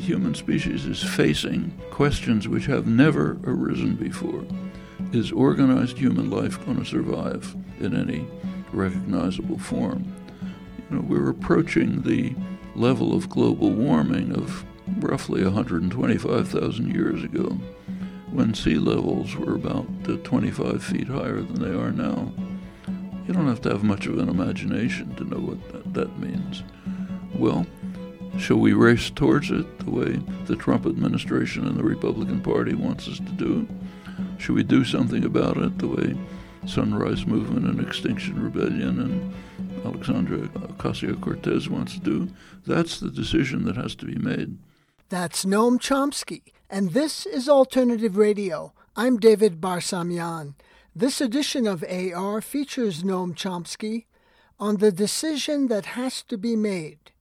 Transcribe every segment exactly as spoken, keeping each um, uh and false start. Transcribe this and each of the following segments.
human species is facing questions which have never arisen before. Is organized human life going to survive in any recognizable form? You know, we're approaching the level of global warming of roughly one hundred twenty-five thousand years ago, when sea levels were about uh, twenty-five feet higher than they are now. You don't have to have much of an imagination to know what that, that means. Well, shall we race towards it the way the Trump administration and the Republican Party wants us to do? Should we do something about it the way Sunrise Movement and Extinction Rebellion and Alexandria Ocasio-Cortez wants to do? That's the decision that has to be made. That's Noam Chomsky, and this is Alternative Radio. I'm David Barsamian. This edition of A R features Noam Chomsky on the decision that has to be made.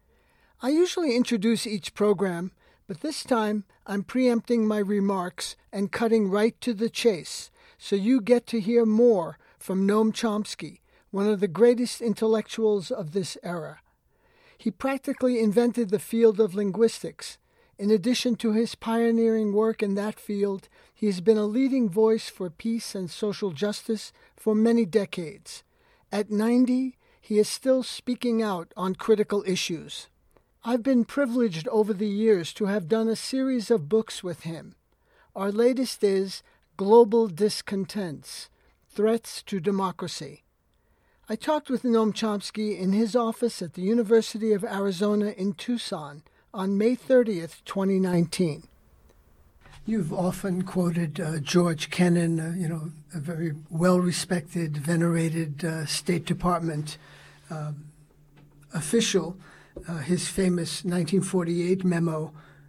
I usually introduce each program, but this time I'm preempting my remarks and cutting right to the chase, so you get to hear more from Noam Chomsky, one of the greatest intellectuals of this era. He practically invented the field of linguistics. In addition to his pioneering work in that field, he has been a leading voice for peace and social justice for many decades. At ninety, he is still speaking out on critical issues. I've been privileged over the years to have done a series of books with him. Our latest is Global Discontents, Threats to Democracy. I talked with Noam Chomsky in his office at the University of Arizona in Tucson on May thirtieth, twenty nineteen. You've often quoted uh, George Kennan, uh, you know, a very well-respected, venerated uh, State Department uh, official, uh, his famous nineteen forty-eight memo.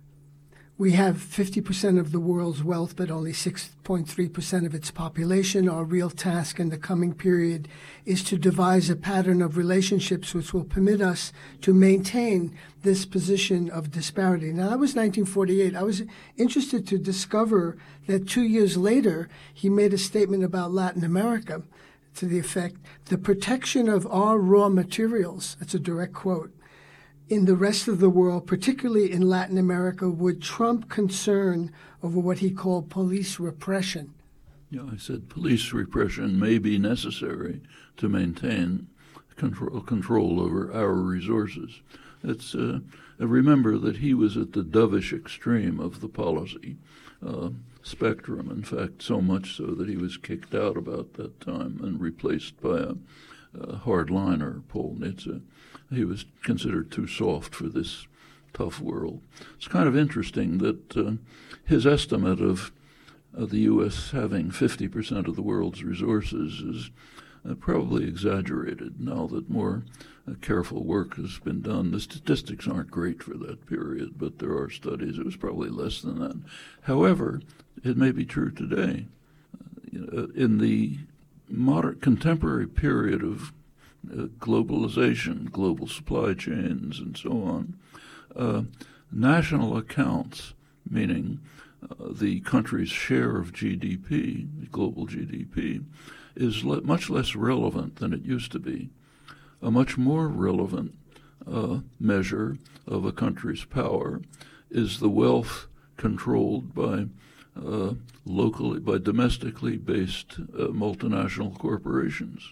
We have fifty percent of the world's wealth, but only six point three percent of its population. Our real task in the coming period is to devise a pattern of relationships which will permit us to maintain this position of disparity. Now, that was nineteen forty-eight. I was interested to discover that two years later, he made a statement about Latin America to the effect, the protection of our raw materials, that's a direct quote, in the rest of the world, particularly in Latin America, would trump concern over what he called police repression. Yeah, I said police repression may be necessary to maintain control, control over our resources. It's uh, remember that he was at the dovish extreme of the policy uh, spectrum. In fact, so much so that he was kicked out about that time and replaced by a, a hardliner, Paul Nitze. He was considered too soft for this tough world. It's kind of interesting that uh, his estimate of uh, the U S having fifty percent of the world's resources is uh, probably exaggerated now that more uh, careful work has been done. The statistics aren't great for that period, but there are studies. It was probably less than that. However, it may be true today. Uh, in the modern contemporary period of Uh, globalization, global supply chains, and so on, uh, national accounts, meaning uh, the country's share of G D P, global G D P, is le- much less relevant than it used to be. A much more relevant uh, measure of a country's power is the wealth controlled by uh, locally, by domestically based uh, multinational corporations.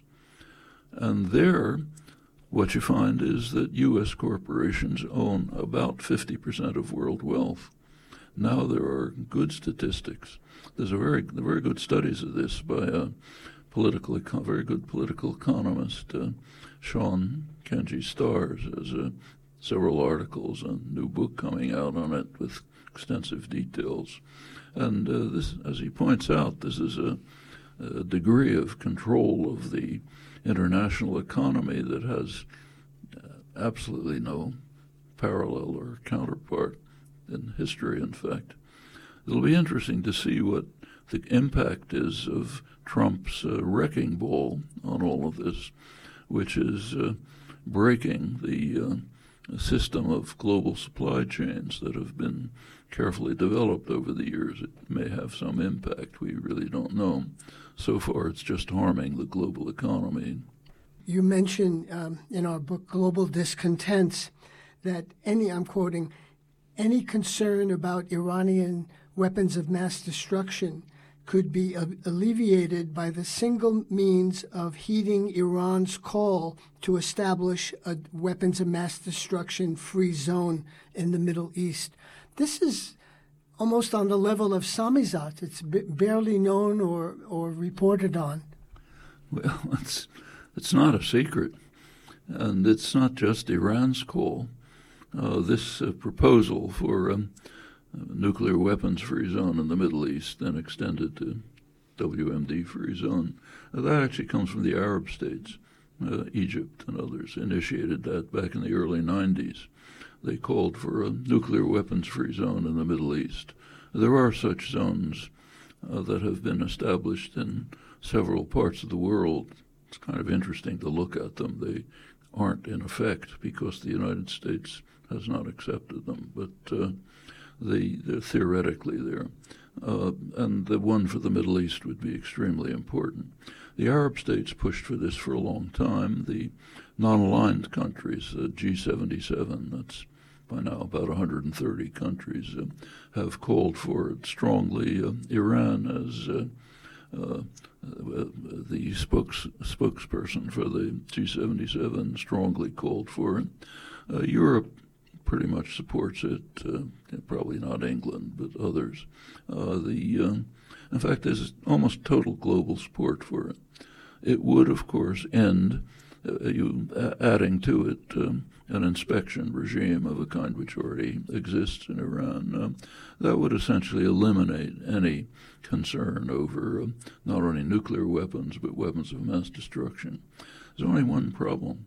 And there, what you find is that U S corporations own about fifty percent of world wealth. Now there are good statistics. There's a very, very good studies of this by a political, very good political economist, uh, Sean Kenji Stars, has uh, several articles, a new book coming out on it with extensive details. And uh, this, as he points out, this is a, a degree of control of the international economy that has uh, absolutely no parallel or counterpart in history, in fact. It'll be interesting to see what the impact is of Trump's uh, wrecking ball on all of this, which is uh, breaking the uh, system of global supply chains that have been carefully developed over the years. It may have some impact. We really don't know. So far, it's just harming the global economy. You mentioned um, in our book, Global Discontents, that any, I'm quoting, any concern about Iranian weapons of mass destruction could be alleviated by the single means of heeding Iran's call to establish a weapons of mass destruction free zone in the Middle East. This is almost on the level of samizdat. It's b- barely known or, or reported on. Well, it's, it's not a secret, and it's not just Iran's call. Uh, this uh, proposal for um, a nuclear weapons-free zone in the Middle East, then extended to W M D-free zone, uh, that actually comes from the Arab states. Uh, Egypt and others initiated that back in the early nineties. They called for a nuclear weapons-free zone in the Middle East. There are such zones uh, that have been established in several parts of the world. It's kind of interesting to look at them. They aren't in effect because the United States has not accepted them, but uh, they, they're theoretically there. Uh, and the one for the Middle East would be extremely important. The Arab states pushed for this for a long time. The non-aligned countries, uh, G seventy-seven, that's by now about one hundred thirty countries, uh, have called for it strongly. Uh, Iran, as uh, uh, uh, the spokes, spokesperson for the G seventy-seven, strongly called for it. Uh, Europe pretty much supports it, uh, probably not England, but others. Uh, the uh, in fact, there's almost total global support for it. It would, of course, end uh, you uh, adding to it um, an inspection regime of a kind which already exists in Iran. Uh, that would essentially eliminate any concern over uh, not only nuclear weapons, but weapons of mass destruction. There's only one problem.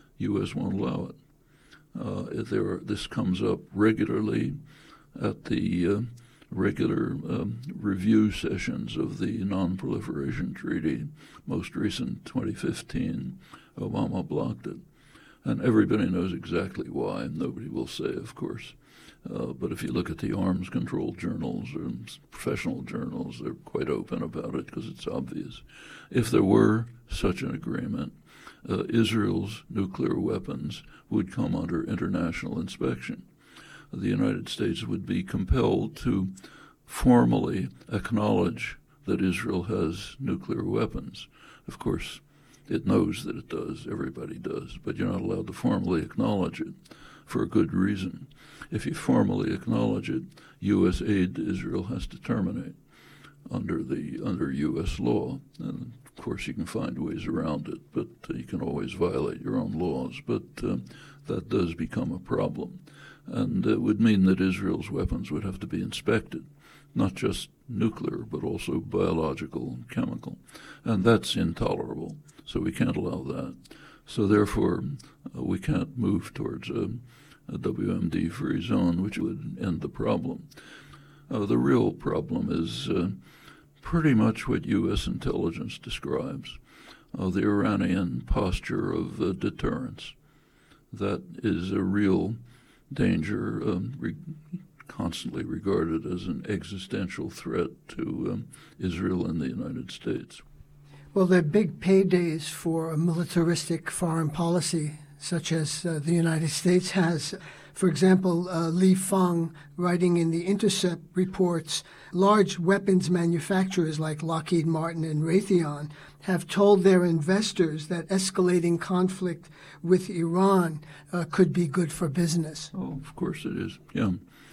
U S won't allow it. Uh, if there are, this comes up regularly at the uh, regular um, review sessions of the Non-Proliferation Treaty. Most recent, twenty fifteen, Obama blocked it. And everybody knows exactly why. Nobody will say, of course. Uh, but if you look at the arms control journals or professional journals, they're quite open about it because it's obvious. If there were such an agreement, uh, Israel's nuclear weapons would come under international inspection. The United States would be compelled to formally acknowledge that Israel has nuclear weapons. Of course, it knows that it does. Everybody does. But you're not allowed to formally acknowledge it for a good reason. If you formally acknowledge it, U S aid to Israel has to terminate under the under U S law. And of course, you can find ways around it, but uh, you can always violate your own laws. But uh, that does become a problem. And it would mean that Israel's weapons would have to be inspected, not just nuclear, but also biological and chemical. And that's intolerable, so we can't allow that. So therefore, uh, we can't move towards a, a W M D-free zone, which would end the problem. Uh, the real problem is uh, pretty much what U S intelligence describes, uh, the Iranian posture of uh, deterrence. That is a real danger, um, re- constantly regarded as an existential threat to um, Israel and the United States. Well, they're big paydays for a militaristic foreign policy, such as uh, the United States has. For example, uh, Li Feng, writing in The Intercept, reports large weapons manufacturers like Lockheed Martin and Raytheon have told their investors that escalating conflict with Iran uh, could be good for business. Oh, of course it is. Yeah,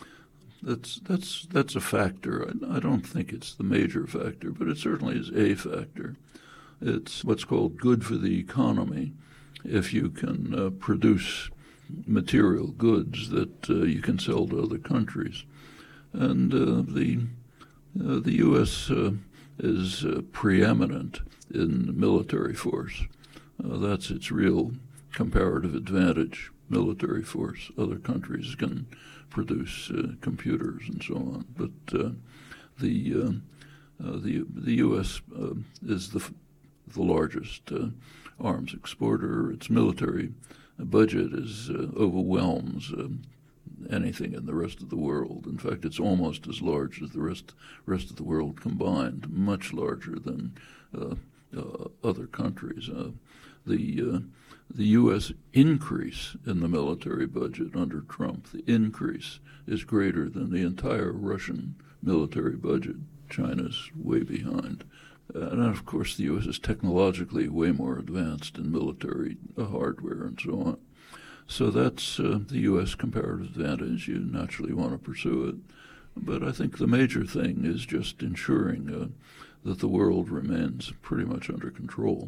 that's that's that's a factor. I, I don't think it's the major factor, but it certainly is a factor. It's what's called good for the economy if you can uh, produce material goods that uh, you can sell to other countries. And uh, the uh, the U S uh, is uh, preeminent in military force. Uh, that's its real comparative advantage, military force. Other countries can produce uh, computers and so on. But uh, the, uh, uh, the the U S uh, is the, the largest uh, arms exporter. Its military budget is uh, overwhelms uh, anything in the rest of the world. In fact, it's almost as large as the rest rest of the world combined, much larger than uh, uh, other countries. Uh, the uh, the U S increase in the military budget under Trump, the increase is greater than the entire Russian military budget. China's way behind. Uh, and of course, the U S is technologically way more advanced in military uh, hardware and so on. So that's uh, the U S comparative advantage. You naturally want to pursue it. But I think the major thing is just ensuring uh, that the world remains pretty much under control.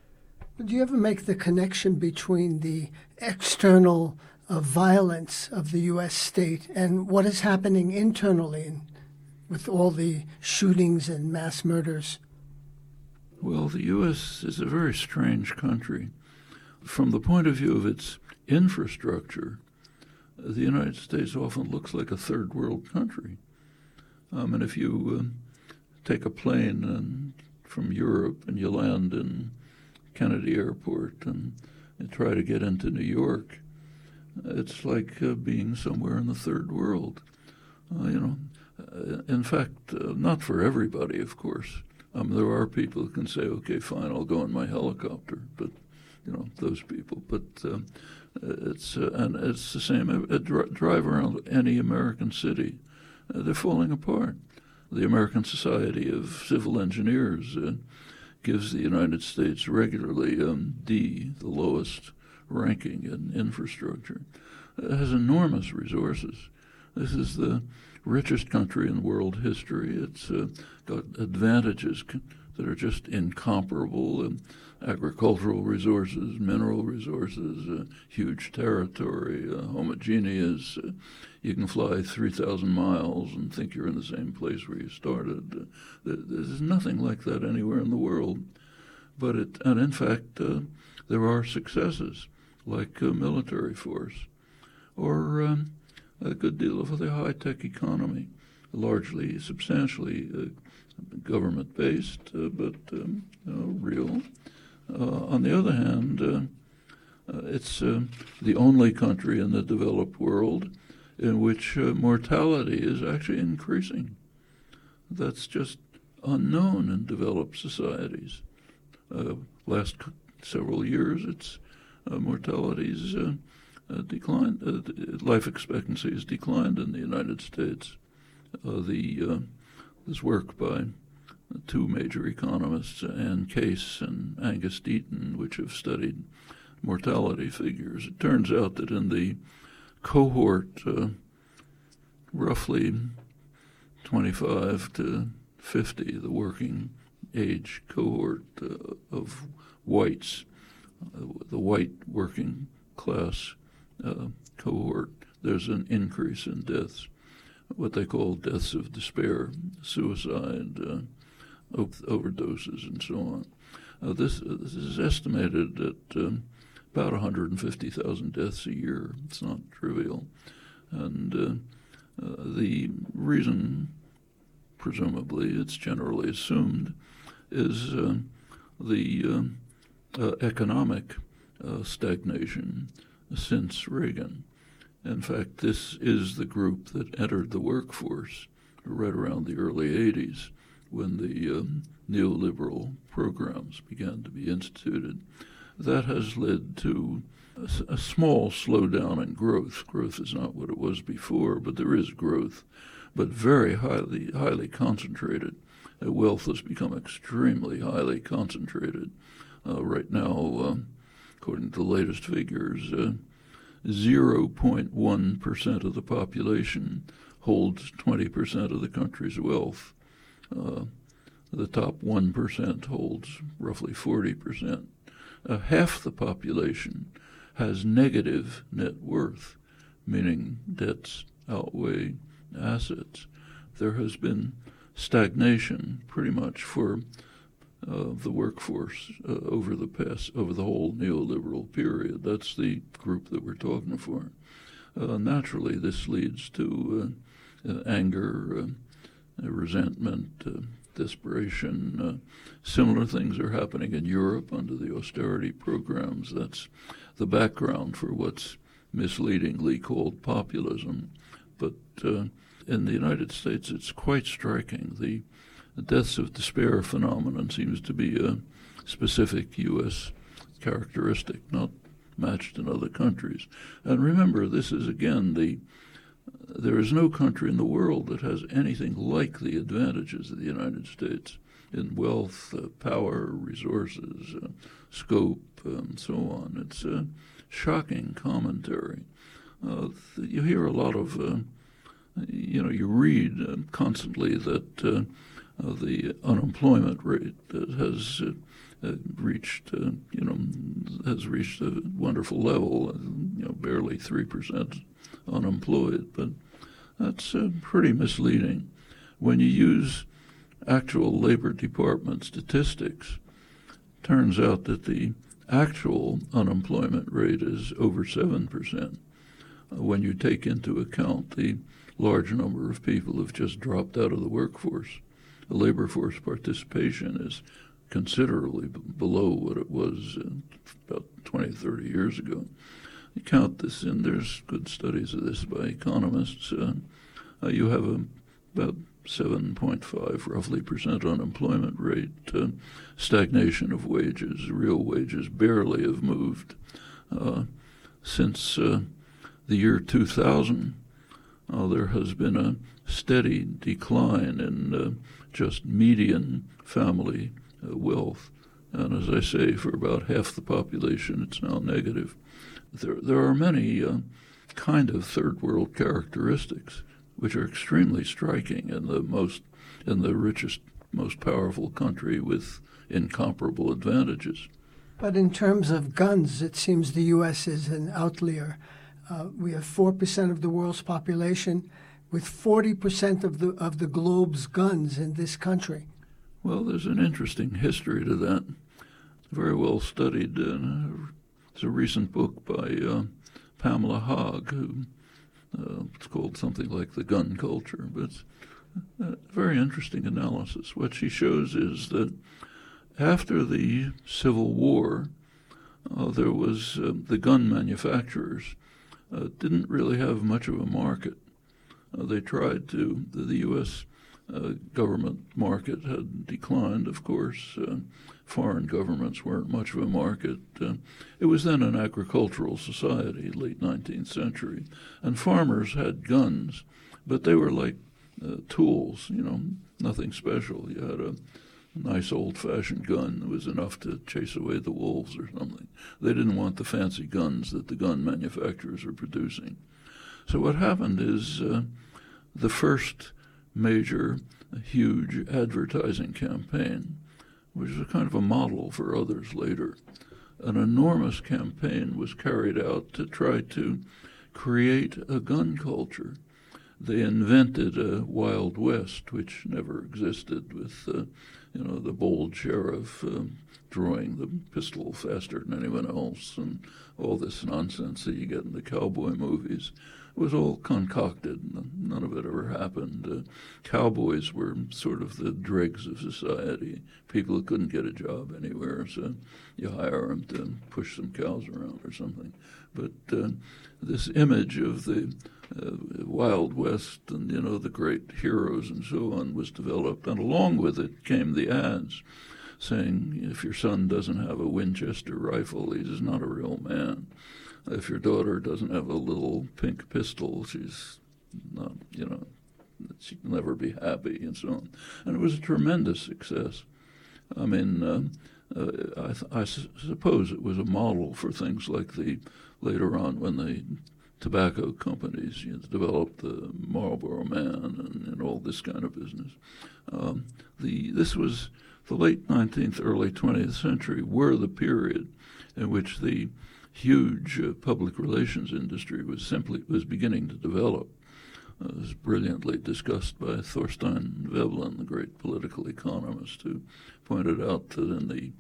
Do you ever make the connection between the external uh, violence of the U S state and what is happening internally in, with all the shootings and mass murders? Well, the U S is a very strange country. From the point of view of its infrastructure, the United States often looks like a third world country. Um, and if you uh, take a plane and, from Europe and you land in Kennedy Airport and, and try to get into New York, it's like uh, being somewhere in the third world. Uh, you know, uh, in fact, uh, not for everybody, of course. Um, there are people who can say, "Okay, fine, I'll go in my helicopter," but you know, those people. But uh, it's uh, and it's the same. Uh, dr- drive around any American city, uh, they're falling apart. The American Society of Civil Engineers uh, gives the United States regularly um, D, the lowest ranking in infrastructure. It has enormous resources. This is the richest country in world history. It's uh, got advantages that are just incomparable, and agricultural resources, mineral resources, uh, huge territory, uh, homogeneous. Uh, you can fly three thousand miles and think you're in the same place where you started. Uh, there's nothing like that anywhere in the world. But it, and in fact, uh, there are successes, like uh, military force, or um, a good deal of the high-tech economy, largely, substantially uh, government-based, uh, but um, you know, real. Uh, on the other hand, uh, uh, it's uh, the only country in the developed world in which uh, mortality is actually increasing. That's just unknown in developed societies. Uh, last c- several years, its uh, mortality's uh, uh, declined. Uh, life expectancy has declined in the United States. Uh, the uh, this work by two major economists, Ann Case and Angus Deaton, which have studied mortality figures. It turns out that in the cohort, uh, roughly twenty-five to fifty, the working age cohort uh, of whites, uh, the white working class uh, cohort, there's an increase in deaths, what they call deaths of despair, suicide, uh, overdoses, and so on. Uh, this, uh, this is estimated at um, about one hundred fifty thousand deaths a year. It's not trivial. And uh, uh, the reason, presumably, it's generally assumed, is uh, the uh, uh, economic uh, stagnation since Reagan. In fact, this is the group that entered the workforce right around the early eighties when the um, neoliberal programs began to be instituted. That has led to a, a small slowdown in growth. Growth is not what it was before, but there is growth, but very highly, highly concentrated. Uh, wealth has become extremely highly concentrated. Uh, right now, uh, according to the latest figures, uh, zero point one percent of the population holds twenty percent of the country's wealth. Uh, the top one percent holds roughly forty percent. Uh, half the population has negative net worth, meaning debts outweigh assets. There has been stagnation pretty much for uh, the workforce uh, over the past, over the whole neoliberal period. That's the group that we're talking for. Uh, naturally, this leads to uh, uh, anger, uh, resentment, uh, desperation. Uh, similar things are happening in Europe under the austerity programs. That's the background for what's misleadingly called populism. But uh, in the United States, it's quite striking. The, the deaths of despair phenomenon seems to be a specific U S characteristic, not matched in other countries. And remember, this is again the there is no country in the world that has anything like the advantages of the United States in wealth, uh, power, resources, uh, scope, and so on. It's a shocking commentary. Uh, you hear a lot of, uh, you know, you read uh, constantly that uh, uh, the unemployment rate uh, has uh, uh, reached, uh, you know, has reached a wonderful level, uh, you know, barely three percent unemployed. But that's uh, pretty misleading. When you use actual Labor Department statistics, turns out that the actual unemployment rate is over seven percent. Uh, when you take into account the large number of people who've just dropped out of the workforce, the labor force participation is considerably b- below what it was uh, about twenty, thirty years ago. You count this in, there's good studies of this by economists. Uh, uh, you have a, about seven point five roughly percent unemployment rate, uh, stagnation of wages, real wages barely have moved. Uh, since uh, the year two thousand, uh, there has been a steady decline in uh, just median family uh, wealth. And as I say, for about half the population, it's now negative. There, there are many uh, kind of third world characteristics which are extremely striking in the most, in the richest, most powerful country with incomparable advantages. But in terms of guns, it seems the U S is an outlier. Uh, we have four percent of the world's population, with forty percent of the of the globe's guns in this country. Well, there's an interesting history to that, very well studied. Uh, it's a recent book by uh, Pamela Haag, who uh, it's called something like The Gun Culture, but it's a very interesting analysis. What she shows is that after the Civil War, uh, there was uh, the gun manufacturers uh, didn't really have much of a market. Uh, they tried to, the, the U S uh, government market had declined, of course. Uh, foreign governments weren't much of a market. Uh, it was then an agricultural society, late nineteenth century, and farmers had guns, but they were like uh, tools, you know, nothing special. You had a nice old-fashioned gun that was enough to chase away the wolves or something. They didn't want the fancy guns that the gun manufacturers are producing. So what happened is uh, the first major, huge advertising campaign, which is a kind of a model for others later, an enormous campaign was carried out to try to create a gun culture. They invented a Wild West, which never existed, with uh, you know, the bold sheriff uh, drawing the pistol faster than anyone else, and all this nonsense that you get in the cowboy movies. It was all concocted. None of it ever happened. Uh, cowboys were sort of the dregs of society, people who couldn't get a job anywhere, so you hire them to push some cows around or something. But uh, this image of the uh, Wild West and, you know, the great heroes and so on was developed, and along with it came the ads saying, if your son doesn't have a Winchester rifle, he's not a real man. If your daughter doesn't have a little pink pistol, she's not, you know, she can never be happy, and so on. And it was a tremendous success. I mean, uh, uh, I, I su- suppose it was a model for things like the, later on when the tobacco companies, you know, developed the Marlboro Man and, and all this kind of business. Um, the This was the late nineteenth, early twentieth century were the period in which the huge uh, public relations industry was simply was beginning to develop. Uh, it was brilliantly discussed by Thorstein Veblen, the great political economist, who pointed out that in the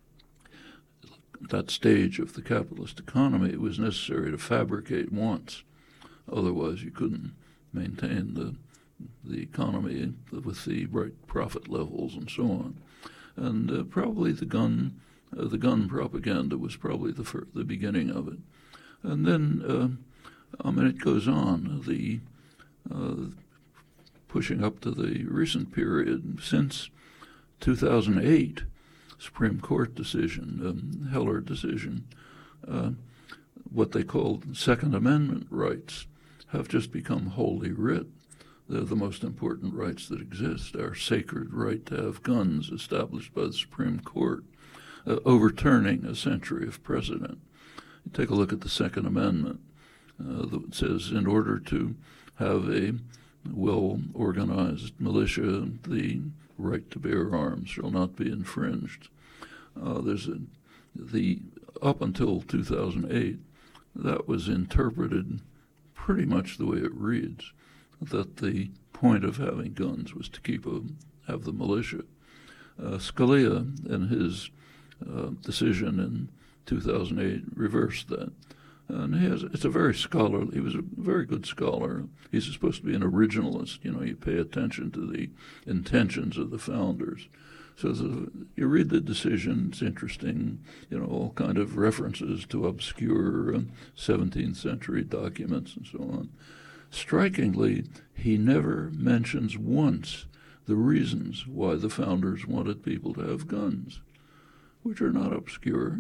that stage of the capitalist economy, it was necessary to fabricate once. Otherwise, you couldn't maintain the the economy with the right profit levels and so on. And uh, probably the gun Uh, the gun propaganda was probably the fir- the beginning of it. And then, uh, I mean, it goes on, the uh, pushing up to the recent period. Since two thousand eight, Supreme Court decision, um, Heller decision, uh, what they called Second Amendment rights have just become holy writ. They're the most important rights that exist. Our sacred right to have guns established by the Supreme Court, uh, overturning a century of precedent. You take a look at the Second Amendment. Uh, that says in order to have a well-organized militia, the right to bear arms shall not be infringed. Uh, there's a, the up until two thousand eight, that was interpreted pretty much the way it reads, that the point of having guns was to keep a, have the militia. Uh, Scalia, in his uh, decision in two thousand eight, reversed that. And he has, it's a very scholarly, he was a very good scholar. He's supposed to be an originalist. You know, you pay attention to the intentions of the founders. So the, you read the decision, it's interesting, you know, all kind of references to obscure uh, seventeenth century documents and so on. Strikingly, he never mentions once the reasons why the founders wanted people to have guns, which are not obscure.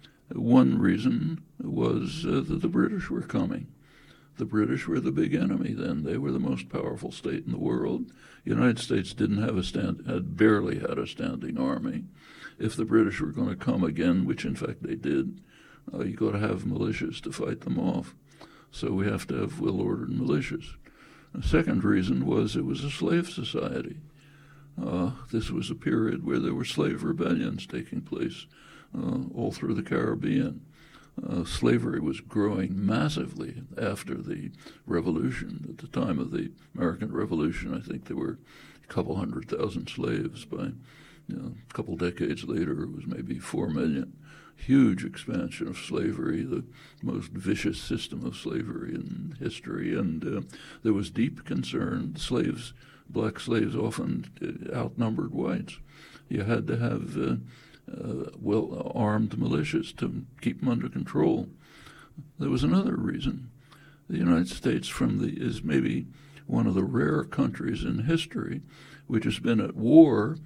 One reason was uh, that the British were coming. The British were the big enemy then. They were the most powerful state in the world. The United States didn't have a stand, had barely had a standing army. If the British were going to come again, which in fact they did, uh, you got to have militias to fight them off. So we have to have well-ordered militias. The second reason was it was a slave society. Uh, this was a period where there were slave rebellions taking place uh, all through the Caribbean. Uh, slavery was growing massively after the Revolution. At the time of the American Revolution, I think there were a couple hundred thousand slaves. By you know, a couple decades later, it was maybe four million. Huge expansion of slavery, the most vicious system of slavery in history, and uh, there was deep concern. Slaves, black slaves, often outnumbered whites. You had to have uh, uh, well-armed militias to keep them under control. There was another reason. The United States, from the is maybe one of the rare countries in history which has been at war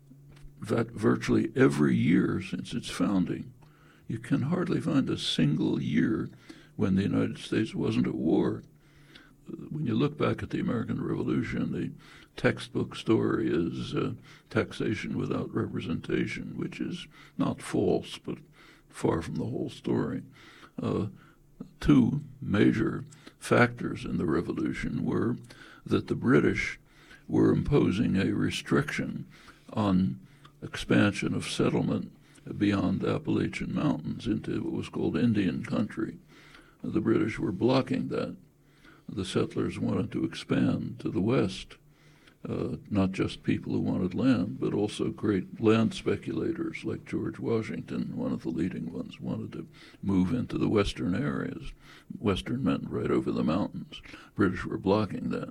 virtually every year since its founding. You can hardly find a single year when the United States wasn't at war. When you look back at the American Revolution, the textbook story is uh, taxation without representation, which is not false, but far from the whole story. Uh, two major factors in the Revolution were that the British were imposing a restriction on expansion of settlement beyond the Appalachian Mountains into what was called Indian country. The British were blocking that. The settlers wanted to expand to the west, uh, not just people who wanted land, but also great land speculators like George Washington, one of the leading ones, wanted to move into the western areas. Western meant right over the mountains. British were blocking that.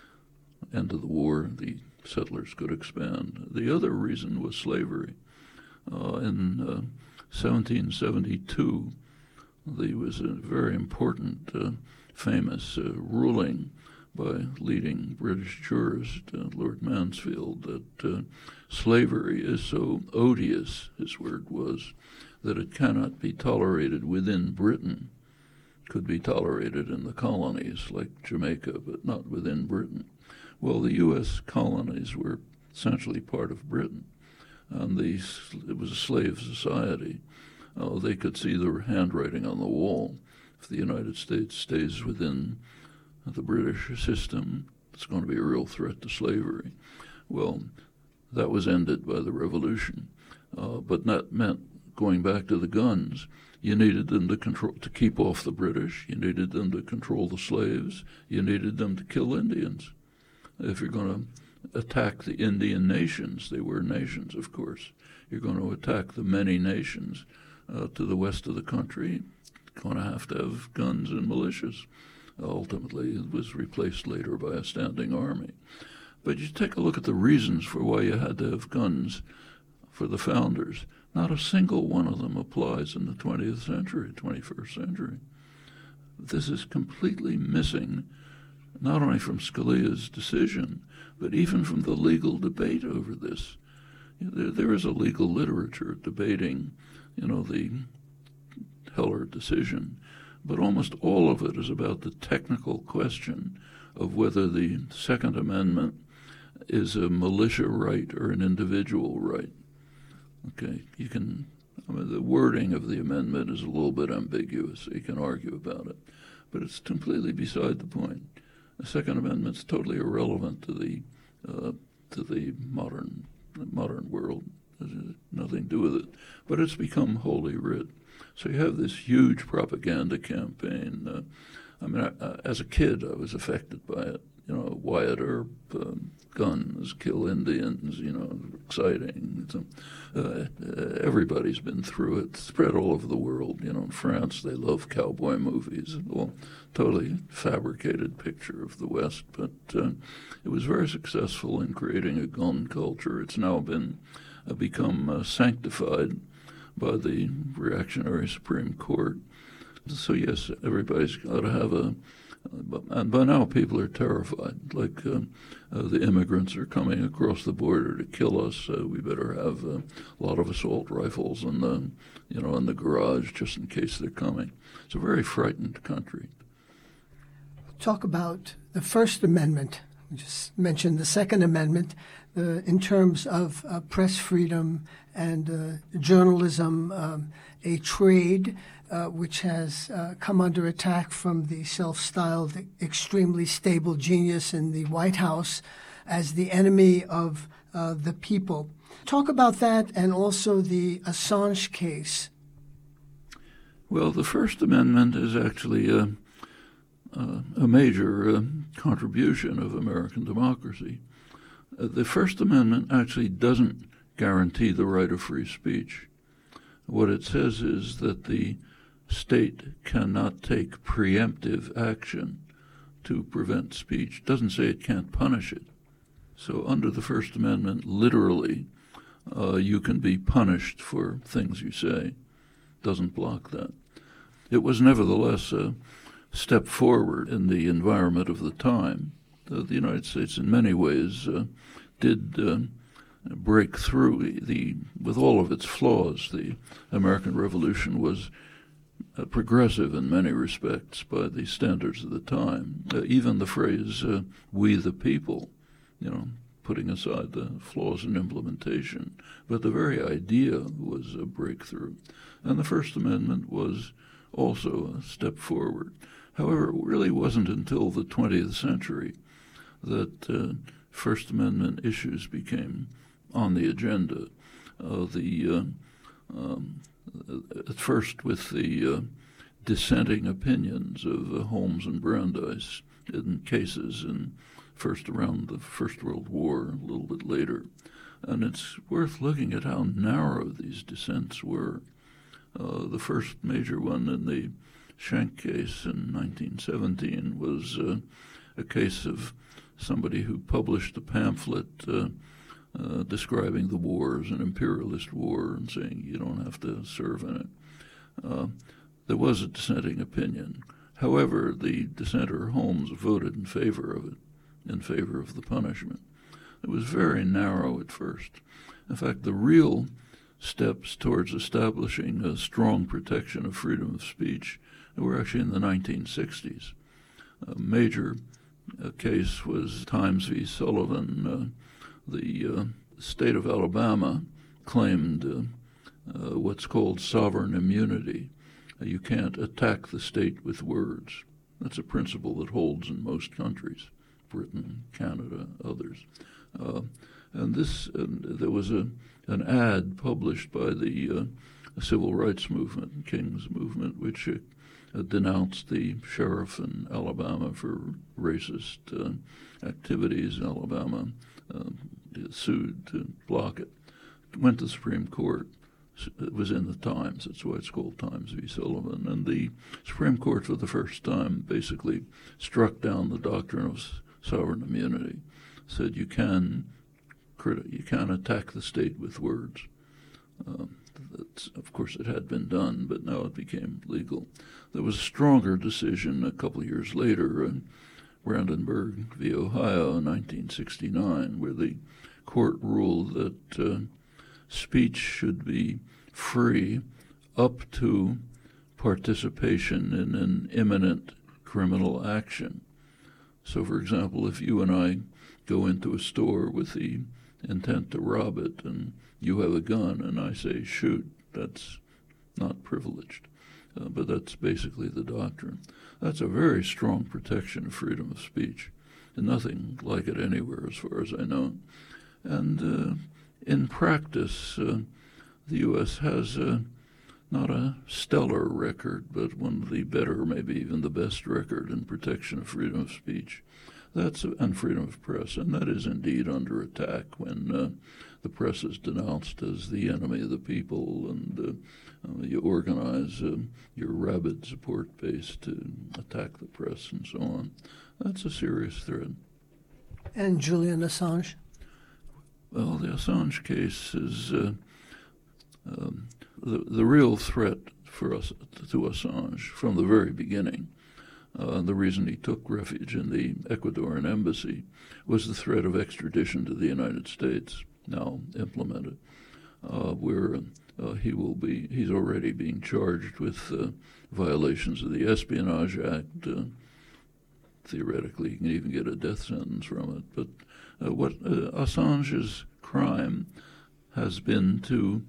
End of the war, the settlers could expand. The other reason was slavery. Uh, in uh, seventeen seventy-two, there was a very important, uh, famous uh, ruling by leading British jurist, uh, Lord Mansfield, that uh, slavery is so odious, his word was, that it cannot be tolerated within Britain. Could be tolerated in the colonies like Jamaica, but not within Britain. Well, the U S colonies were essentially part of Britain. And the, it was a slave society. Uh, they could see the handwriting on the wall. If the United States stays within the British system, it's going to be a real threat to slavery. Well, that was ended by the Revolution. Uh, but that meant, going back to the guns, you needed them to control, to keep off the British. You needed them to control the slaves. You needed them to kill Indians. If you're going to attack the Indian nations, they were nations, of course. You're going to attack the many nations uh, to the west of the country. You're going to have to have guns and militias. Ultimately, it was replaced later by a standing army. But you take a look at the reasons for why you had to have guns for the founders. Not a single one of them applies in the twentieth century, twenty-first century. This is completely missing, not only from Scalia's decision, but even from the legal debate over this. There, there is a legal literature debating, you know, the Heller decision, but almost all of it is about the technical question of whether the Second Amendment is a militia right or an individual right. Okay, you can, I mean, the wording of the amendment is a little bit ambiguous, so you can argue about it, but it's completely beside the point. The Second Amendment is totally irrelevant to the uh, to the modern modern world. There's nothing to do with it, but it's become Holy Writ. So you have this huge propaganda campaign. Uh, I mean, I, I, as a kid, I was affected by it. You know, Wyatt Earp, um, guns, kill Indians, you know, exciting. So, uh, everybody's been through it. It's spread all over the world. You know, in France, they love cowboy movies. Well, totally fabricated picture of the West. But uh, it was very successful in creating a gun culture. It's now been uh, become uh, sanctified by the reactionary Supreme Court. So, yes, everybody's got to have a And by now people are terrified, like uh, uh, the immigrants are coming across the border to kill us. Uh, we better have uh, a lot of assault rifles in the, you know, in the garage just in case they're coming. It's a very frightened country. Talk about the First Amendment. We just mentioned the Second Amendment uh, in terms of uh, press freedom and uh, journalism, um, a trade Uh, which has uh, come under attack from the self-styled extremely stable genius in the White House as the enemy of uh, the people. Talk about that and also the Assange case. Well, the First Amendment is actually a, a, a major uh, contribution of American democracy. Uh, the First Amendment actually doesn't guarantee the right of free speech. What it says is that the state cannot take preemptive action to prevent speech. It doesn't say it can't punish it. So under the First Amendment, literally, uh, you can be punished for things you say. It doesn't block that. It was nevertheless a step forward in the environment of the time. Uh, the United States, in many ways, uh, did uh, break through. The, with all of its flaws, the American Revolution was Uh, progressive in many respects by the standards of the time. Uh, even the phrase, uh, we the people, you know, putting aside the flaws in implementation. But the very idea was a breakthrough. And the First Amendment was also a step forward. However, it really wasn't until the twentieth century that uh, First Amendment issues became on the agenda. Uh, the uh, um, At first with the uh, dissenting opinions of uh, Holmes and Brandeis in cases in first around the First World War, a little bit later. And it's worth looking at how narrow these dissents were. Uh, the first major one in the Schenck case in nineteen seventeen was uh, a case of somebody who published a pamphlet uh, Uh, describing the war as an imperialist war and saying you don't have to serve in it. Uh, there was a dissenting opinion. However, the dissenter, Holmes, voted in favor of it, in favor of the punishment. It was very narrow at first. In fact, the real steps towards establishing a strong protection of freedom of speech were actually in the nineteen sixties. A major uh, case was Times v. Sullivan. Uh, The uh, state of Alabama claimed uh, uh, what's called sovereign immunity. Uh, you can't attack the state with words. That's a principle that holds in most countries, Britain, Canada, others. Uh, and this, uh, there was a an ad published by the uh, civil rights movement, King's movement, which uh, uh, denounced the sheriff in Alabama for racist uh, activities in Alabama. Uh, sued to block it. Went to the Supreme Court. It was in the Times. That's why it's called Times v. Sullivan. And the Supreme Court, for the first time, basically struck down the doctrine of sovereign immunity. Said you can you can attack the state with words. Uh, that's, of course, it had been done, but now it became legal. There was a stronger decision a couple of years later, uh, Brandenburg v. Ohio in nineteen sixty-nine, where the court ruled that uh, speech should be free up to participation in an imminent criminal action. So, for example, if you and I go into a store with the intent to rob it and you have a gun and I say shoot, that's not privileged. Uh, but that's basically the doctrine. That's a very strong protection of freedom of speech, and nothing like it anywhere as far as I know. And uh, in practice, uh, the U S has uh, not a stellar record, but one of the better, maybe even the best record in protection of freedom of speech. That's and freedom of press, and that is indeed under attack when uh, the press is denounced as the enemy of the people, and uh, uh, you organize uh, your rabid support base to attack the press and so on. That's a serious threat. And Julian Assange? Well, the Assange case is uh, um, the the real threat for us to Assange from the very beginning. Uh, the reason he took refuge in the Ecuadorian embassy was the threat of extradition to the United States, now implemented, uh, where uh, he will be, he's already being charged with uh, violations of the Espionage Act. Uh, theoretically, he can even get a death sentence from it. But uh, what uh, Assange's crime has been to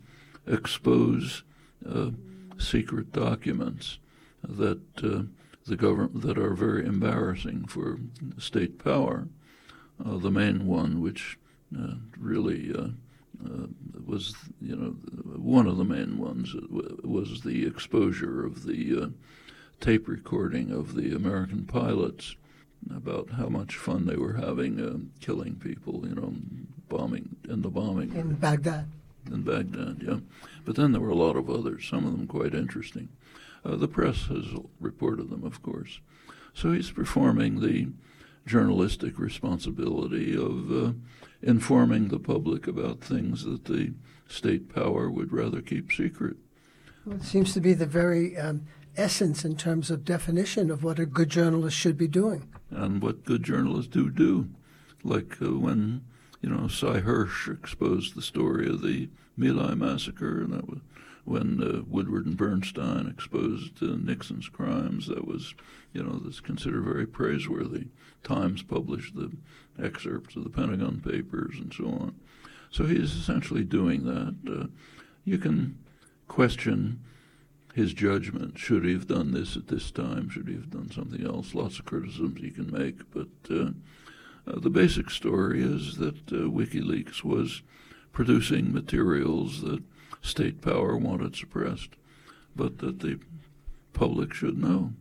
expose uh, secret documents that uh, the government that are very embarrassing for state power. Uh, the main one, which uh, really uh, uh, was, you know, one of the main ones, was the exposure of the uh, tape recording of the American pilots about how much fun they were having uh, killing people, you know, bombing in the bombing in Baghdad. In Baghdad, yeah. But then there were a lot of others, some of them quite interesting. Uh, the press has reported them, of course. So he's performing the journalistic responsibility of uh, informing the public about things that the state power would rather keep secret. Well, it seems to be the very um, essence in terms of definition of what a good journalist should be doing. And what good journalists do do. Like uh, when, you know, Cy Hirsch exposed the story of the My Lai massacre, and that was when uh, Woodward and Bernstein exposed uh, Nixon's crimes. That was, you know, that's considered very praiseworthy. Times published the excerpts of the Pentagon Papers and so on. So he's essentially doing that. Uh, you can question his judgment. Should he have done this at this time? Should he have done something else? Lots of criticisms he can make. But uh, uh, the basic story is that uh, WikiLeaks was producing materials that state power wanted suppressed, but that the public should know.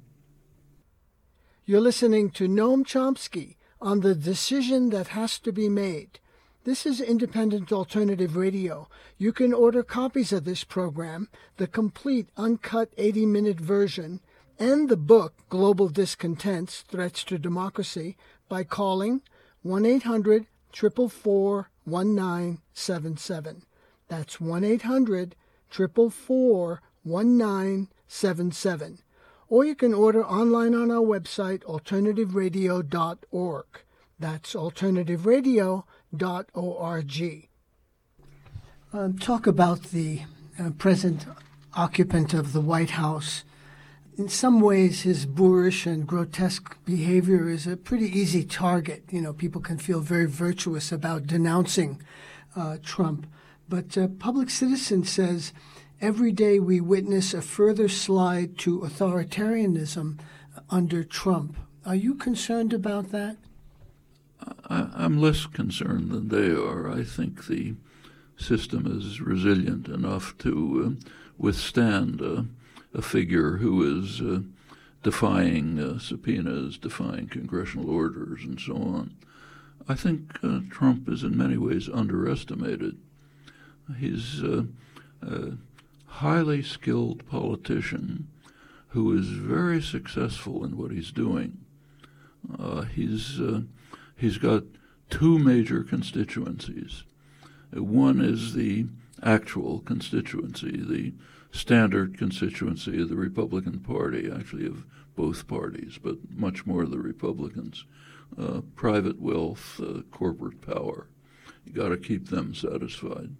You're listening to Noam Chomsky on the decision that has to be made. This is Independent Alternative Radio. You can order copies of this program, the complete uncut eighty-minute version, and the book Global Discontents, Threats to Democracy, by calling one eight hundred, four four four, one nine seven seven. That's one eight hundred, four four four, one nine seven seven. Or you can order online on our website, alternative radio dot org. That's alternative radio dot org. Um, talk about the uh, present occupant of the White House. In some ways, his boorish and grotesque behavior is a pretty easy target. You know, people can feel very virtuous about denouncing uh, Trump. But uh, Public Citizen says, every day we witness a further slide to authoritarianism under Trump. Are you concerned about that? I, I'm less concerned than they are. I think the system is resilient enough to uh, withstand uh, a figure who is uh, defying uh, subpoenas, defying congressional orders, and so on. I think uh, Trump is in many ways underestimated. He's uh, a highly skilled politician who is very successful in what he's doing. Uh, he's uh, he's got two major constituencies. One is the actual constituency, the standard constituency of the Republican Party, actually of both parties, but much more the Republicans. Uh, private wealth, uh, corporate power. You got to keep them satisfied.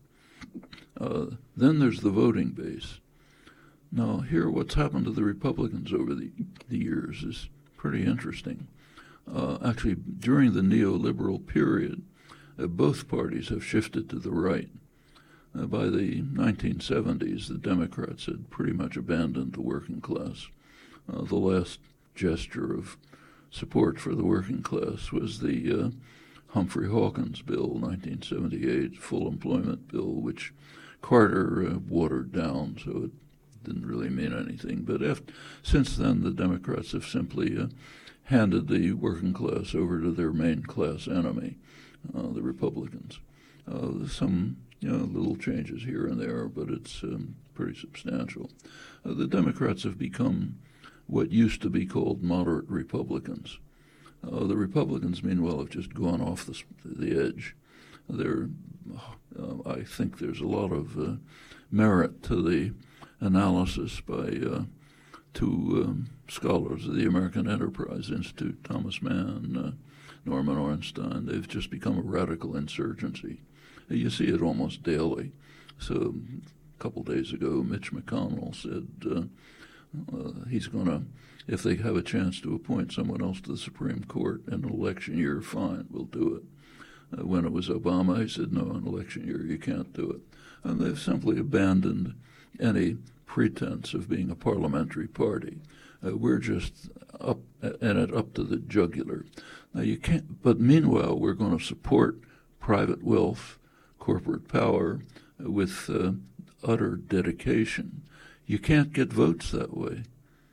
Uh, then there's the voting base. Now, here, what's happened to the Republicans over the, the years is pretty interesting. Uh, actually, during the neoliberal period, uh, both parties have shifted to the right. Uh, by the nineteen seventies, the Democrats had pretty much abandoned the working class. Uh, the last gesture of support for the working class was the uh, Humphrey Hawkins bill, nineteen seventy-eight, full employment bill, which Carter uh, watered down, so it didn't really mean anything. But after, since then, the Democrats have simply uh, handed the working class over to their main class enemy, uh, the Republicans. Uh, some you know, little changes here and there, but it's um, pretty substantial. Uh, the Democrats have become what used to be called moderate Republicans. Uh, the Republicans, meanwhile, have just gone off the, the edge. They're, uh, I think there's a lot of uh, merit to the analysis by uh, two um, scholars of the American Enterprise Institute, Thomas Mann, uh, Norman Ornstein. They've just become a radical insurgency. You see it almost daily. So a couple days ago, Mitch McConnell said uh, uh, he's going to, if they have a chance to appoint someone else to the Supreme Court in an election year, fine, we'll do it. Uh, when it was Obama, he said, no, in an election year, you can't do it. And they've simply abandoned any pretense of being a parliamentary party. Uh, we're just up and it up to the jugular. Now you can't. But meanwhile, we're going to support private wealth, corporate power, uh, with uh, utter dedication. You can't get votes that way.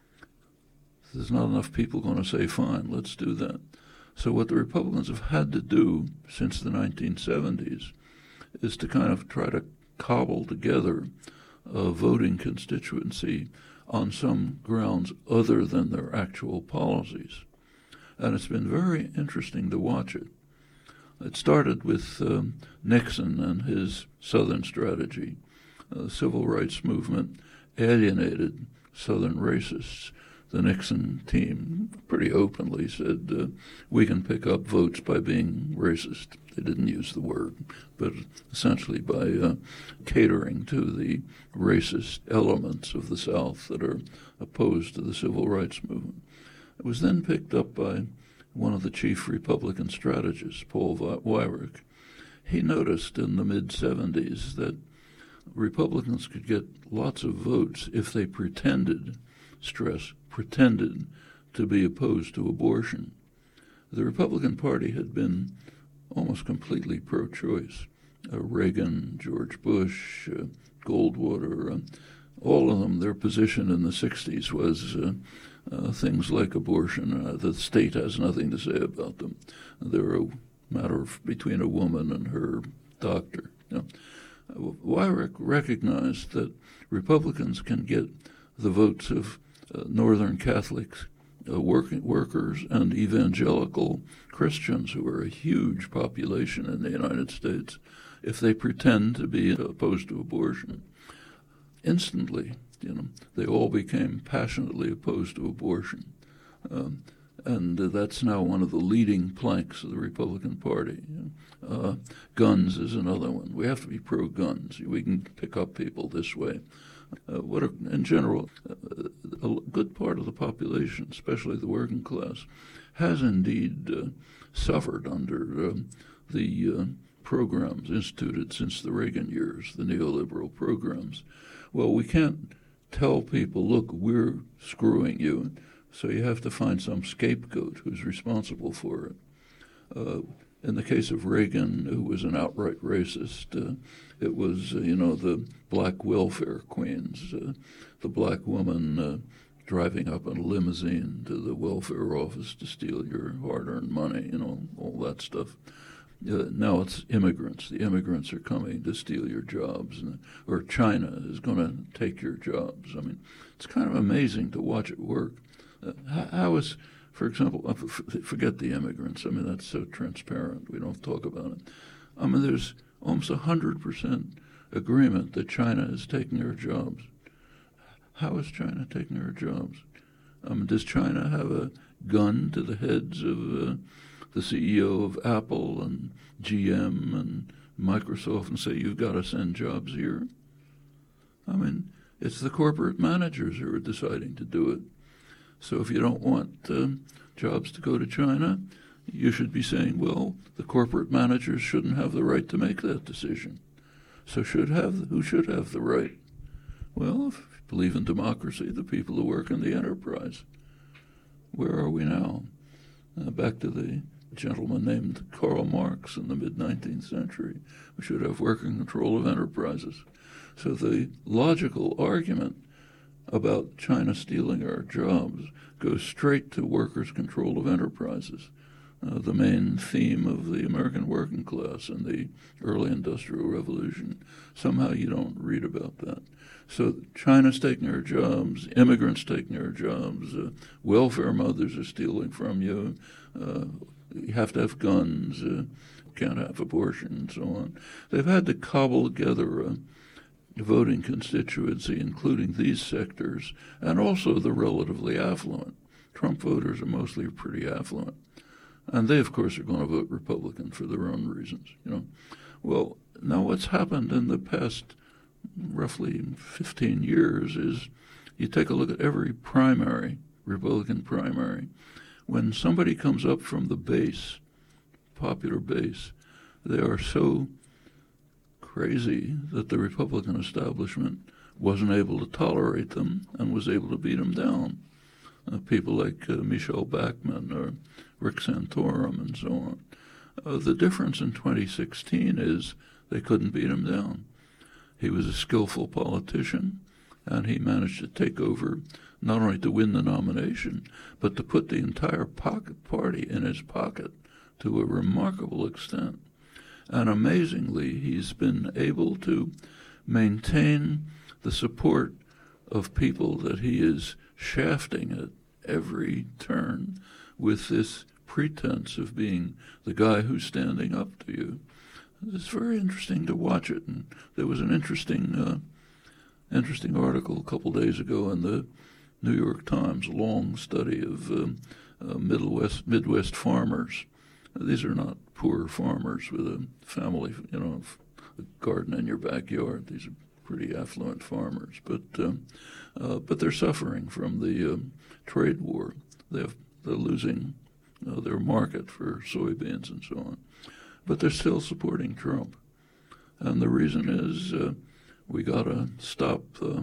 There's not enough people going to say, fine, let's do that. So what the Republicans have had to do since the nineteen seventies is to kind of try to cobble together a voting constituency on some grounds other than their actual policies. And it's been very interesting to watch it. It started with um, Nixon and his Southern strategy. Uh, the civil rights movement alienated Southern racists. The Nixon team pretty openly said, uh, we can pick up votes by being racist. They didn't use the word, but essentially by uh, catering to the racist elements of the South that are opposed to the civil rights movement. It was then picked up by one of the chief Republican strategists, Paul Weyrich. He noticed in the mid-seventies that Republicans could get lots of votes if they pretended, stress, pretended to be opposed to abortion. The Republican Party had been almost completely pro-choice. Uh, Reagan, George Bush, uh, Goldwater, uh, all of them, their position in the sixties was uh, uh, things like abortion. Uh, the state has nothing to say about them. They're a matter of, between a woman and her doctor. You know. uh, Weyrich recognized that Republicans can get the votes of uh, Northern Catholics, uh, working workers, and evangelical Christians, who are a huge population in the United States, if they pretend to be opposed to abortion. Instantly, you know, they all became passionately opposed to abortion. Um, and uh, that's now one of the leading planks of the Republican Party. You know. uh, guns is another one. We have to be pro-guns. We can pick up people this way. Uh, what are, in general, uh, a good part of the population, especially the working class, has indeed uh, suffered under uh, the uh, programs instituted since the Reagan years, the neoliberal programs. Well, we can't tell people, look, we're screwing you, so you have to find some scapegoat who's responsible for it. Uh, in the case of Reagan, who was an outright racist, uh, it was, uh, you know, the black welfare queens, uh, the black woman uh, driving up in a limousine to the welfare office to steal your hard-earned money, you know, all that stuff. Uh, now it's immigrants. The immigrants are coming to steal your jobs, and, or China is going to take your jobs. I mean, it's kind of amazing to watch it work. Uh, how, how is, for example, uh, f- forget the immigrants. I mean, that's so transparent. We don't talk about it. I mean, there's almost one hundred percent agreement that China is taking our jobs. How is China taking our jobs? I mean, does China have a gun to the heads of uh, the C E O of Apple and G M and Microsoft and say, you've got to send jobs here. I mean, it's the corporate managers who are deciding to do it. So if you don't want um, jobs to go to China, you should be saying, well, the corporate managers shouldn't have the right to make that decision. So should have who should have the right? Well, if you believe in democracy, the people who work in the enterprise. Where are we now? Uh, back to the gentleman named Karl Marx in the mid-nineteenth century. We should have working control of enterprises. So the logical argument about China stealing our jobs goes straight to workers' control of enterprises, uh, the main theme of the American working class in the early Industrial Revolution. Somehow you don't read about that. So China's taking our jobs, immigrants taking our jobs, uh, welfare mothers are stealing from you, uh, you have to have guns, uh, can't have abortion, and so on. They've had to cobble together a voting constituency, including these sectors, and also the relatively affluent. Trump voters are mostly pretty affluent. And they, of course, are going to vote Republican for their own reasons, you know. Well, now what's happened in the past roughly fifteen years is you take a look at every primary, Republican primary. When somebody comes up from the base, popular base, they are so crazy that the Republican establishment wasn't able to tolerate them and was able to beat them down. Uh, people like uh, Michelle Bachmann or Rick Santorum and so on. Uh, the difference in twenty sixteen is they couldn't beat him down. He was a skillful politician, and he managed to take over, not only to win the nomination, but to put the entire pocket party in his pocket to a remarkable extent. And amazingly, he's been able to maintain the support of people that he is shafting at every turn with this pretense of being the guy who's standing up to you. It's very interesting to watch it. And there was an interesting uh, interesting article a couple days ago in the New York Times, a long study of um, uh, Midwest, Midwest farmers. These are not poor farmers with a family, you know, a garden in your backyard. These are pretty affluent farmers, but um, uh, but they're suffering from the um, trade war. They have, they're losing uh, their market for soybeans and so on, but they're still supporting Trump. And the reason is uh, we got to stop uh,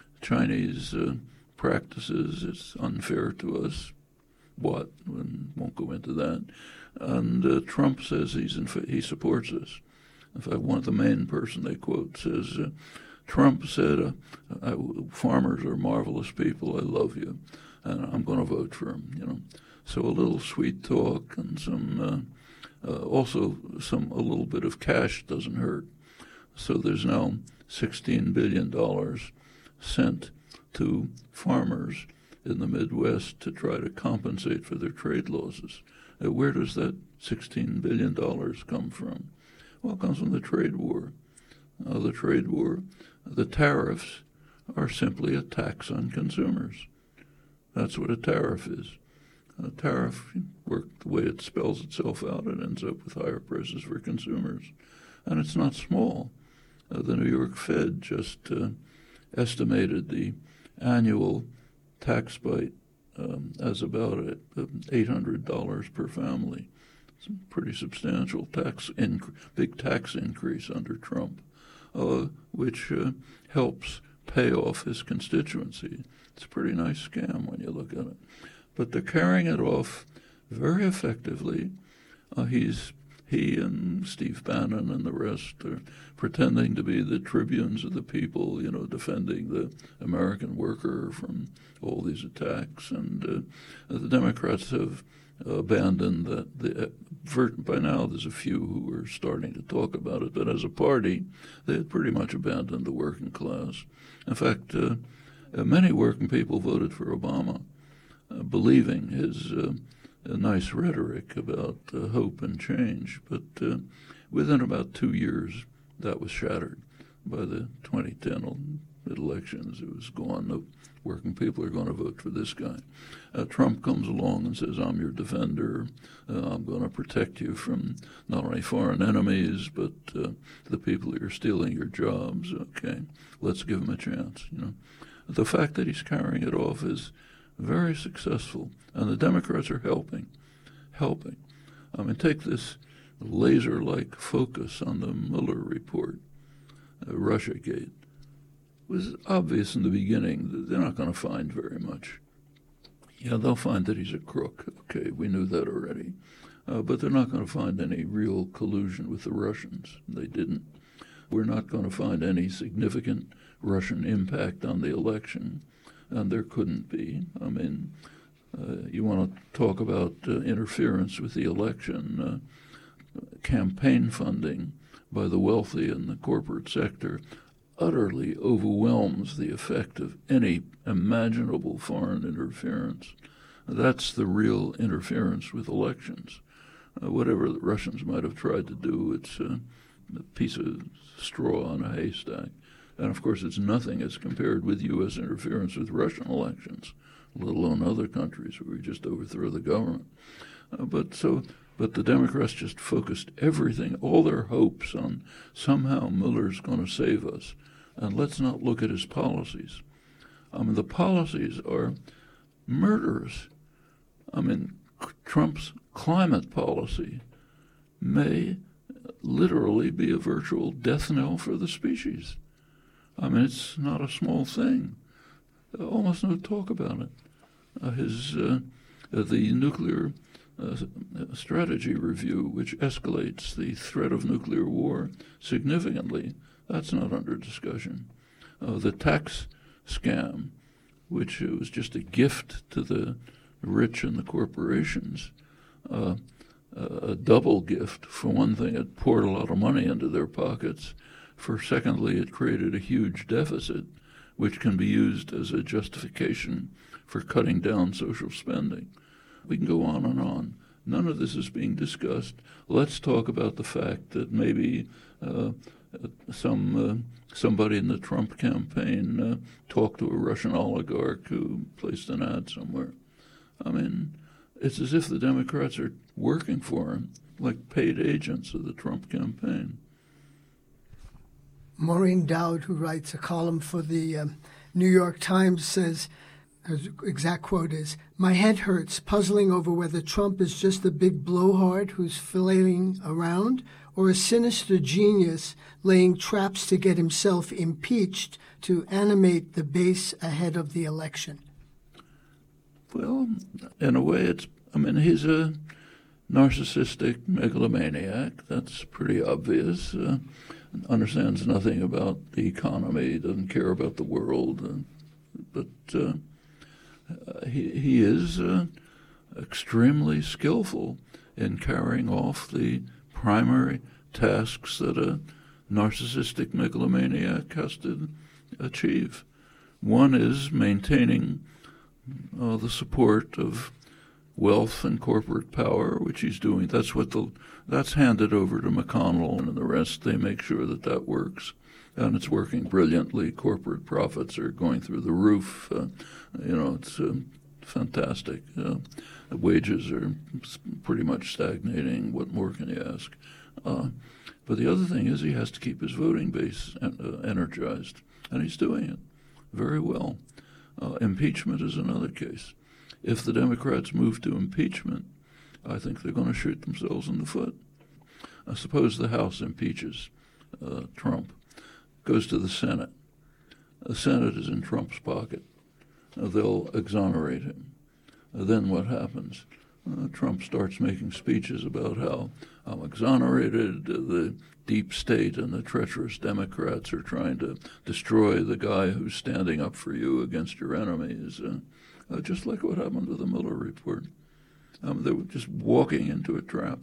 Chinese uh, practices. It's unfair to us. What? And won't go into that. And uh, Trump says he's in fa- he supports us. In fact, one of the main person they quote says, uh, Trump said, uh, I, farmers are marvelous people, I love you, and I'm going to vote for him, you know. So a little sweet talk and some, uh, uh, also some a little bit of cash doesn't hurt. So there's now sixteen billion dollars sent to farmers in the Midwest to try to compensate for their trade losses. Uh, where does that sixteen billion dollars come from? Well, it comes from the trade war. Uh, the trade war, the tariffs are simply a tax on consumers. That's what a tariff is. A tariff works the way it spells itself out. It ends up with higher prices for consumers. And it's not small. Uh, the New York Fed just uh, estimated the annual tax bite um, as about eight hundred dollars per family. It's a pretty substantial tax, inc- big tax increase under Trump, uh, which uh, helps pay off his constituency. It's a pretty nice scam when you look at it. But they're carrying it off very effectively. Uh, he's He and Steve Bannon and the rest are pretending to be the tribunes of the people, you know, defending the American worker from all these attacks. And uh, the Democrats have abandoned that. The, by now there's a few who are starting to talk about it, but as a party, they had pretty much abandoned the working class. In fact, uh, many working people voted for Obama, uh, believing his uh, a nice rhetoric about uh, hope and change, but uh, within about two years, that was shattered by the twenty ten elections. It was gone. The working people are going to vote for this guy. Uh, Trump comes along and says, I'm your defender. Uh, I'm going to protect you from not only foreign enemies, but uh, the people who are stealing your jobs. Okay, let's give him a chance. You know, the fact that he's carrying it off is very successful, and the Democrats are helping, helping. I mean, take this laser-like focus on the Mueller report, uh, Russiagate. It was obvious in the beginning that they're not going to find very much. Yeah, they'll find that he's a crook. Okay, we knew that already. Uh, but they're not going to find any real collusion with the Russians. They didn't. We're not going to find any significant Russian impact on the election, and there couldn't be. I mean, uh, you want to talk about uh, interference with the election, uh, campaign funding by the wealthy and the corporate sector utterly overwhelms the effect of any imaginable foreign interference. That's the real interference with elections. Uh, whatever the Russians might have tried to do, it's uh, a piece of straw on a haystack. And, of course, it's nothing as compared with U S interference with Russian elections, let alone other countries where we just overthrow the government. Uh, but so, but the Democrats just focused everything, all their hopes on somehow Mueller's going to save us. And let's not look at his policies. I mean, the policies are murderous. I mean, Trump's climate policy may literally be a virtual death knell for the species. I mean, it's not a small thing. Almost no talk about it. Uh, his uh, uh, the nuclear uh, strategy review, which escalates the threat of nuclear war significantly, that's not under discussion. Uh, the tax scam, which was just a gift to the rich and the corporations, uh, a double gift. For one thing, it poured a lot of money into their pockets. For secondly, it created a huge deficit, which can be used as a justification for cutting down social spending. We can go on and on. None of this is being discussed. Let's talk about the fact that maybe uh, some uh, somebody in the Trump campaign uh, talked to a Russian oligarch who placed an ad somewhere. I mean, it's as if the Democrats are working for him, like paid agents of the Trump campaign. Maureen Dowd, who writes a column for the um, New York Times, says, her exact quote is, "My head hurts puzzling over whether Trump is just a big blowhard who's flailing around or a sinister genius laying traps to get himself impeached to animate the base ahead of the election." Well, in a way, it's, I mean, he's a narcissistic megalomaniac. That's pretty obvious. Uh, understands nothing about the economy, doesn't care about the world. Uh, but uh, he, he is uh, extremely skillful in carrying off the primary tasks that a narcissistic megalomaniac has to achieve. One is maintaining uh, the support of wealth and corporate power, which he's doing. That's what the that's handed over to McConnell and the rest. They make sure that that works, and it's working brilliantly. Corporate profits are going through the roof. Uh, you know, it's uh, fantastic. Uh, wages are pretty much stagnating. What more can you ask? Uh, but the other thing is he has to keep his voting base uh, energized, and he's doing it very well. Uh, impeachment is another case. If the Democrats move to impeachment, I think they're going to shoot themselves in the foot. I suppose the House impeaches uh, Trump, goes to the Senate. The Senate is in Trump's pocket. Uh, they'll exonerate him. Uh, then what happens? Uh, Trump starts making speeches about how I'm exonerated, uh, the deep state and the treacherous Democrats are trying to destroy the guy who's standing up for you against your enemies. Uh, Uh, just like what happened to the Mueller report. Um, they were just walking into a trap.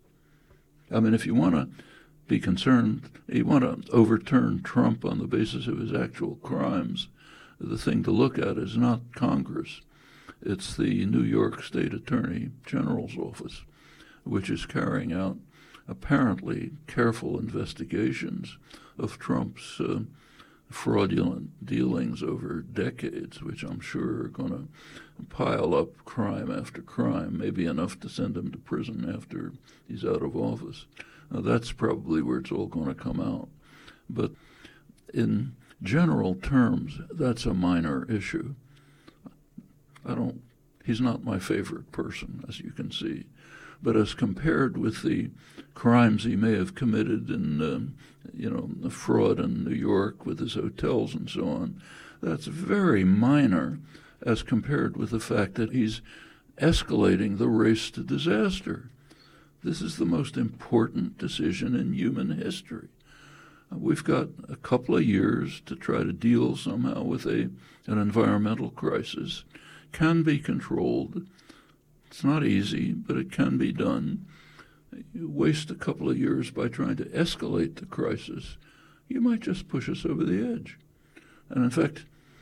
I mean, if you want to be concerned, you want to overturn Trump on the basis of his actual crimes, the thing to look at is not Congress. It's the New York State Attorney General's office, which is carrying out apparently careful investigations of Trump's uh, fraudulent dealings over decades, which I'm sure are going to pile up crime after crime, maybe enough to send him to prison after he's out of office. Now, that's probably where it's all going to come out. But in general terms, that's a minor issue. I don't, he's not my favorite person, as you can see. But as compared with the crimes he may have committed in, um, you know, the fraud in New York with his hotels and so on, that's very minor as compared with the fact that he's escalating the race to disaster. This is the most important decision in human history. We've got a couple of years to try to deal somehow with a an environmental crisis. Can be controlled. It's not easy, but it can be done. You waste a couple of years by trying to escalate the crisis, you might just push us over the edge. And in fact,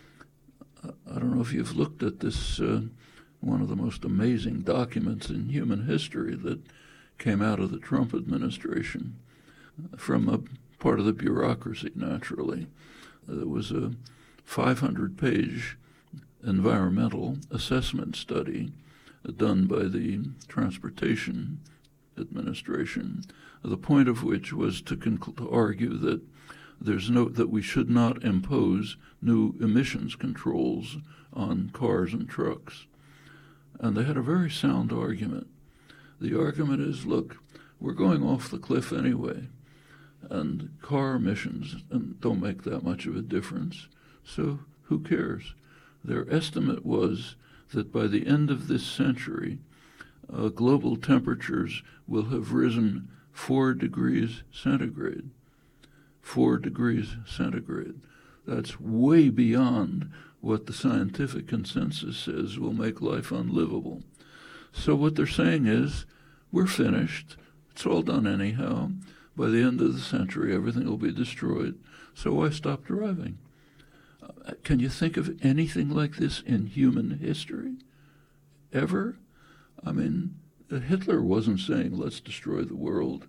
I don't know if you've looked at this, uh, one of the most amazing documents in human history that came out of the Trump administration from a part of the bureaucracy, naturally. There was a five hundred page environmental assessment study done by the Transportation Administration, the point of which was to, conclu- to argue that there's no that we should not impose new emissions controls on cars and trucks. And they had a very sound argument. The argument is, look, we're going off the cliff anyway, and car emissions don't make that much of a difference, so who cares? Their estimate was that by the end of this century, uh, global temperatures will have risen four degrees centigrade. Four degrees centigrade. That's way beyond what the scientific consensus says will make life unlivable. So what they're saying is, we're finished. It's all done anyhow. By the end of the century, everything will be destroyed. So why stop driving? Uh, can you think of anything like this in human history? Ever? I mean, Hitler wasn't saying, let's destroy the world.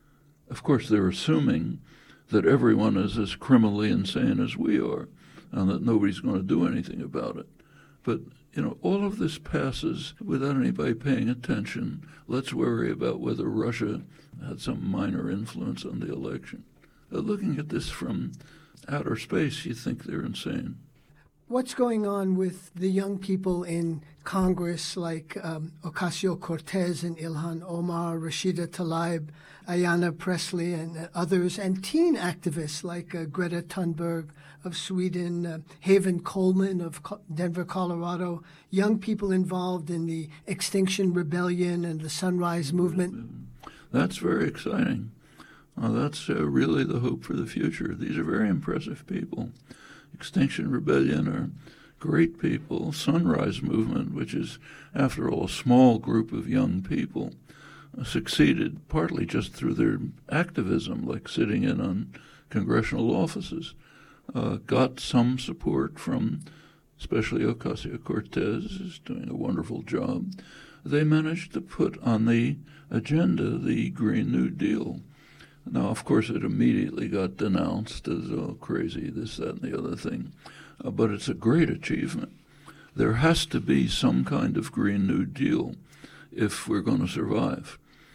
Of course, they're assuming that everyone is as criminally insane as we are and that nobody's going to do anything about it. But, you know, all of this passes without anybody paying attention. Let's worry about whether Russia had some minor influence on the election. Uh, looking at this from outer space, you think they're insane. What's going on with the young people in Congress like um, Ocasio-Cortez and Ilhan Omar, Rashida Tlaib, Ayanna Pressley, and others, and teen activists like uh, Greta Thunberg of Sweden, uh, Haven Coleman of Co- Denver, Colorado, young people involved in the Extinction Rebellion and the Sunrise Movement? That's very exciting. Uh, that's uh, really the hope for the future. These are very impressive people. Extinction Rebellion are great people. Sunrise Movement, which is, after all, a small group of young people, uh, succeeded partly just through their activism, like sitting in on congressional offices, uh, got some support from, especially Ocasio-Cortez, is doing a wonderful job. They managed to put on the agenda the Green New Deal. Now, of course, it immediately got denounced as, oh, crazy, this, that, and the other thing. Uh, but it's a great achievement. There has to be some kind of Green New Deal if we're going to survive.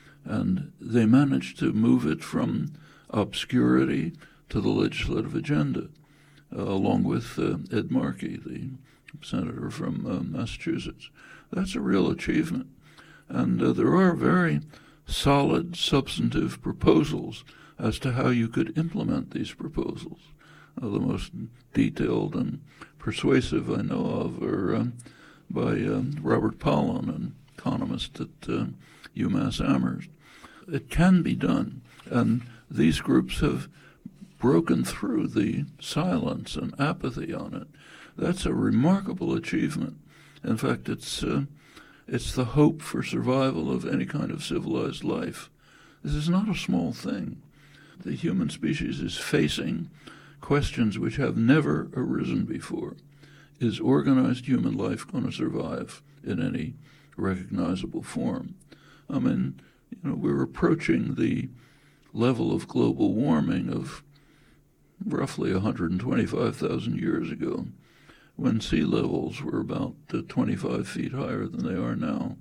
And they managed to move it from obscurity to the legislative agenda, uh, along with uh, Ed Markey, the senator from uh, Massachusetts. That's a real achievement. And uh, there are very solid, substantive proposals as to how you could implement these proposals. Uh, the most detailed and persuasive I know of are uh, by uh, Robert Pollin, an economist at uh, UMass Amherst. It can be done, and these groups have broken through the silence and apathy on it. That's a remarkable achievement. In fact, it's uh, It's the hope for survival of any kind of civilized life. This is not a small thing. The human species is facing questions which have never arisen before. Is organized human life going to survive in any recognizable form? I mean, you know, we're approaching the level of global warming of roughly one hundred twenty-five thousand years ago, when sea levels were about uh, twenty-five feet higher than they are now.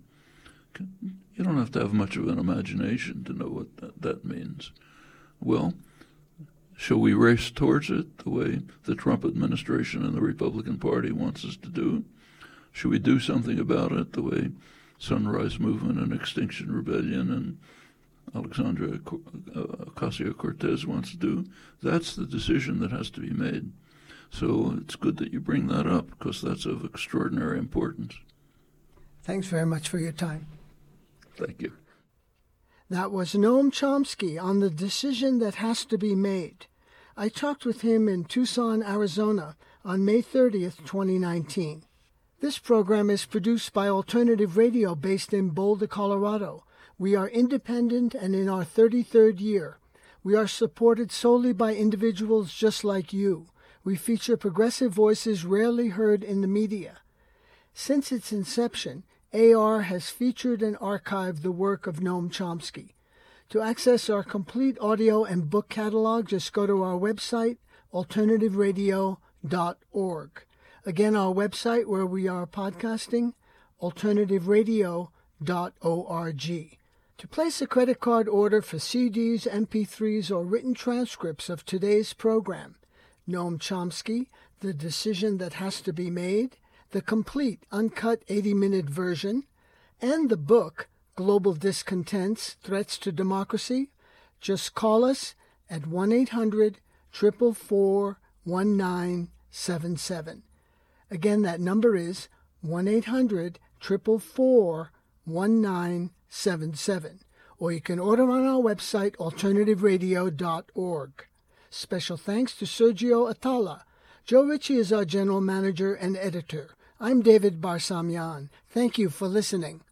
You don't have to have much of an imagination to know what that, that means. Well, shall we race towards it the way the Trump administration and the Republican Party wants us to do? Should we do something about it the way Sunrise Movement and Extinction Rebellion and Alexandria Ocasio-Cortez wants to do? That's the decision that has to be made. So it's good that you bring that up, because that's of extraordinary importance. Thanks very much for your time. Thank you. That was Noam Chomsky on the decision that has to be made. I talked with him in Tucson, Arizona on May thirtieth, twenty nineteen. This program is produced by Alternative Radio based in Boulder, Colorado. We are independent and in our thirty-third year. We are supported solely by individuals just like you. We feature progressive voices rarely heard in the media. Since its inception, A R has featured and archived the work of Noam Chomsky. To access our complete audio and book catalog, just go to our website, alternative radio dot org. Again, our website where we are podcasting, alternative radio dot org. To place a credit card order for C Ds, M P threes, or written transcripts of today's program, Noam Chomsky, The Decision That Has to Be Made, the complete uncut eighty-minute version, and the book, Global Discontents, Threats to Democracy, just call us at one eight hundred, four four four, one nine seven seven. Again, that number is one eight hundred, four four four, one nine seven seven. Or you can order on our website, alternative radio dot org. Special thanks to Sergio Atala. Joe Ritchie is our general manager and editor. I'm David Barsamian. Thank you for listening.